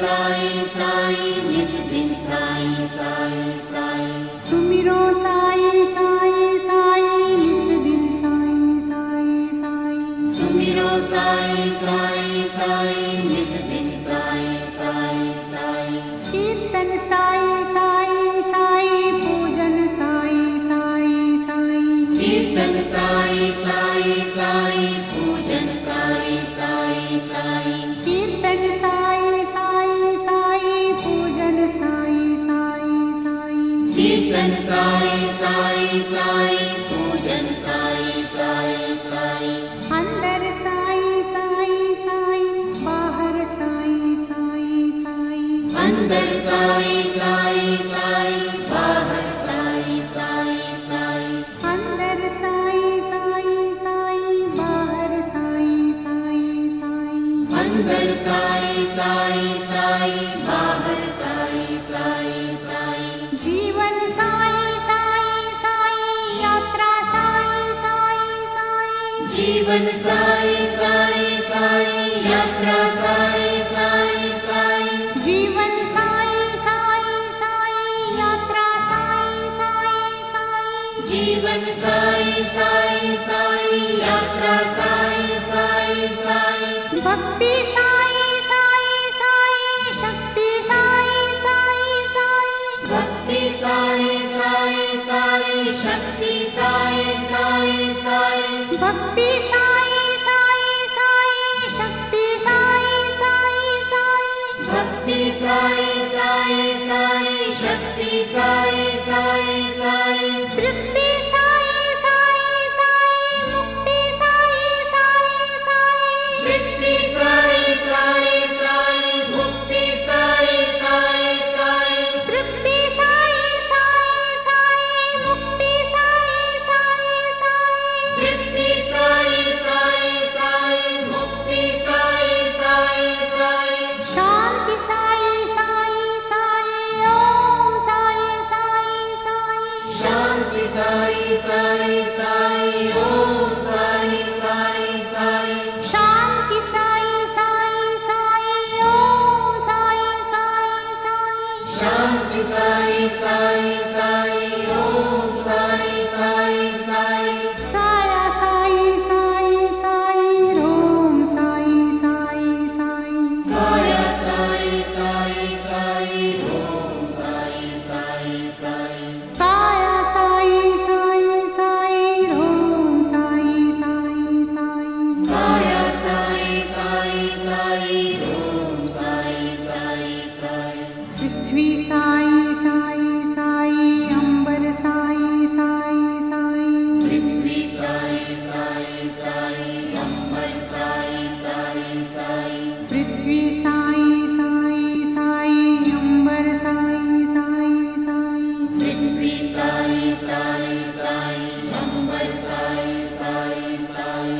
साई साई निस दिन साई साई साई सुमिरो साई साई साई निस दिन साई साई साई सुमिरो साई साई साई निस दिन साई साई साई कीर्तन साई साई साई पूजन साई साई साई कीर्तन साई साई साई पूजन साई साई साई कीर्तन साई साई साई पूजन साई साई साई कीर्तन साई साई साई पूजन साई साई साई अंदर साई साई साई बाहर साई साई साई अंदर साई साई साई बाहर साई साई साई अंदर साई साई साई बाहर साई साई साई अंदर साई साई साई बाहर साई साई साई जीवन साई साई साई यात्रा साई साई साई जीवन साई साई साई यात्रा साई साई साई जीवन साई साई साई यात्रा साई साई साई जीवन साई साई साई यात्रा साई साई साई भक्ति साई साई साई शक्ति साई साई साई भक्ति साई साई साई शक्ति साई साई साई भक्ति साई साई साई शक्ति साई साई साई भक्ति साई साई साई शक्ति साई साई साई तृप्ति साई साई साई मुक्ति साई साई साई तृप्ति साई साई साई मुक्ति साई साई साई तृप्ति साई साई साई मुक्ति साई साई साई तृप्ति साई साई साई मुक्ति साई साई साई शांति साई साई साई ओम साई साई साई शांति साई साई साई ओम साई साई साई शांति साई साई साई ओम साई साई साई शांति साई साई साई ओम साई साई साई काया साई साई साई ओम साई साई साई काया साई साई साई ओम साई साई साई काया साई साई साई ओम साई साई साई काया साई साई साई ओम साई साई साई पृथ्वी साई साई साई अंबर साई साई साई पृथ्वी साई साई साई अंबर साई साई साई पृथ्वी साई साई साई अंबर साई साई साई पृथ्वी साई साई साई अंबर Sai Sai Sai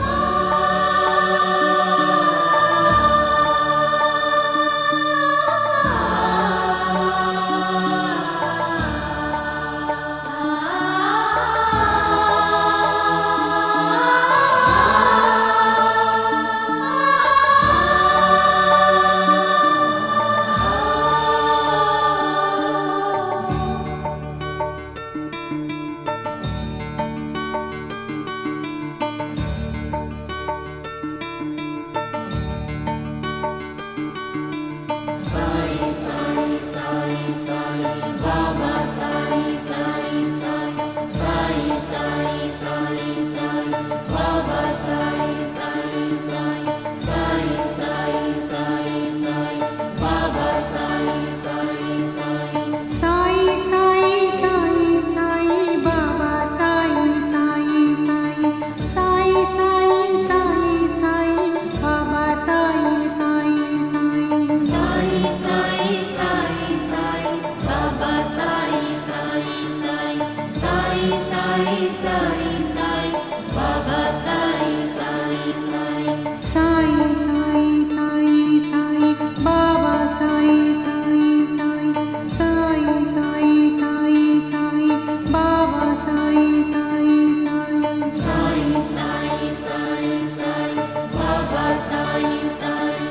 Sai Sai Sai Sai Baba Sai Sai Sai Sai Sai Sai Sai Baba Sai Sai Sai Sai Sai Sai Sai Baba Sai Sai Sai Sai Sai Sai Sai Baba Sai Sai Sai Sai Sai Sai Sai Baba Sai Sai Sai Sai Sai Sai Sai Baba Sai Sai Sai Sai Sai Sai Sai Baba Sai Sai Sai Sai Sai Sai Sai Baba Sai Sai Sai Sai Sai Sai Sai Baba Sai Sai Sai Sai Sai Sai Sai Baba Sai Sai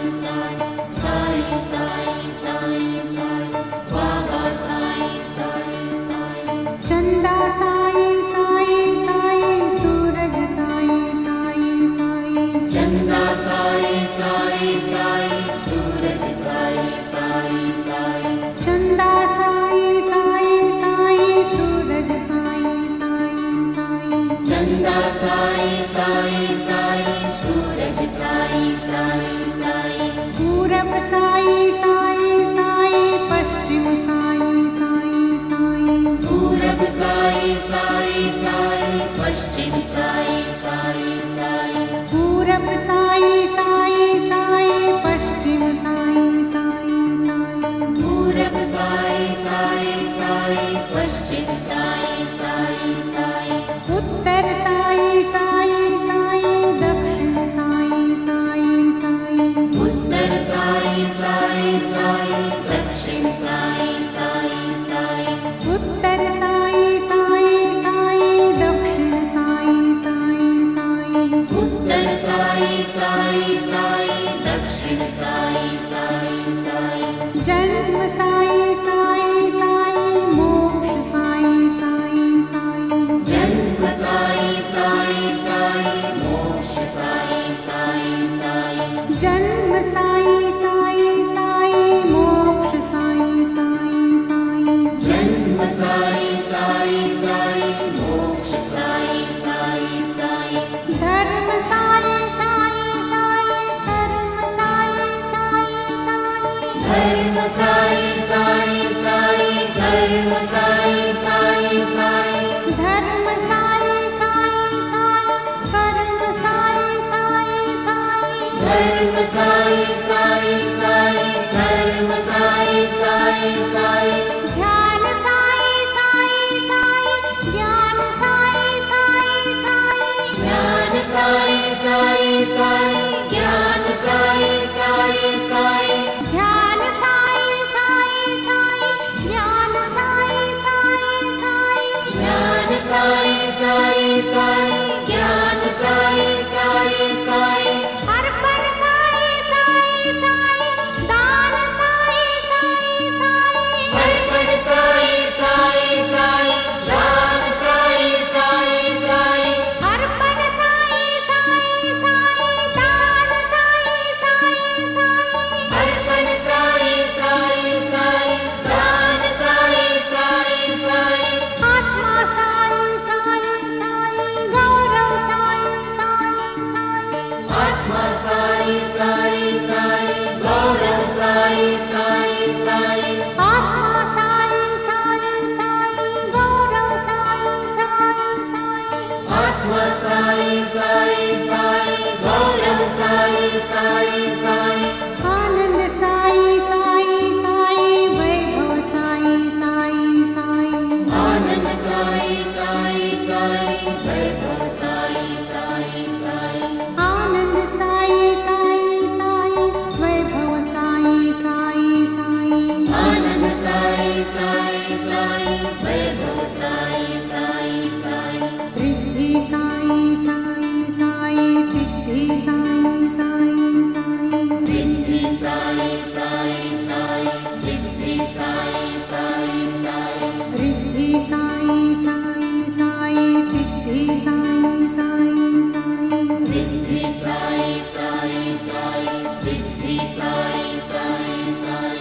Sai, Sai, Sai, Sai, Sai, Baba Sai, Sai, Sai. चंदा साई साई साई सूरज साई साई साई चंदा साई साई साई सूरज साई साई साई चंदा साई साई साई सूरज साई साई साई चंदा साई साई साई सूरज साई साई साई पूरब साई साई साई पश्चिम साई साई साई पूरब साई साई साई पश्चिम साई साई साई पूरब साई साई साई पश्चिम साई साई साई पूरब साई साई साई पश्चिम साई साई साई उत्तर साई साई साई दक्षिण साई साई साई उत्तर साई साई साई दक्षिण साई साई साई उत्तर साई साई साई दक्षिण साई साई साई उत्तर साई साई साई दक्षिण साई साई साई जन्म साई साई साई मोक्ष साई साई साई जन्म साई साई साई मोक्ष साई साई साई जन्म साई साई साई मोक्ष साई साई साई जन्म साई साई साई मोक्ष साई साई साई धर्म साई साई साई धर्म साई साई साई धर्म साई साई साई धर्म साई साई साई धर्म साई साई साई कर्म साई साई साई धर्म साई साई साई धर्म साई साई साई ध्यान साई साई साई ज्ञान साई साई साई ज्ञान साई साई साई ज्ञान साई साई साई ध्यान साई साई साई ज्ञान साई साई साई ज्ञान साई साई साई ज्ञान साई साई साई अर्पण साई साई साई दान साई साई साई अर्पण साई साई साई दान साई साई साई अर्पण साई साई साई दान साई साई साई अर्पण साई साई साई दान साई साई साई आत्मा साई साई साई गौरव साई साई साई आत्मा साई साई साई गौरव साई साई साई आत्मा साई साई साई गौरव साई साई साई आत्मा साई साई साई गौरव साई साई साई आनंद साई साई साई वैभव साई साई साई आनंद साई साई साई वैभव साई साई साई आनंद साई साई साई वैभव साई साई साई आनंद साई साई साई वैभव साई साई साई रिद्धि साई साई साई सिद्धि साई साई साई रिद्धि साई साई साई सिद्धि साई साई साई रिद्धि साई साई साई सिद्धि साई साई साई रिद्धि साई साई साई सिद्धि साई साई साई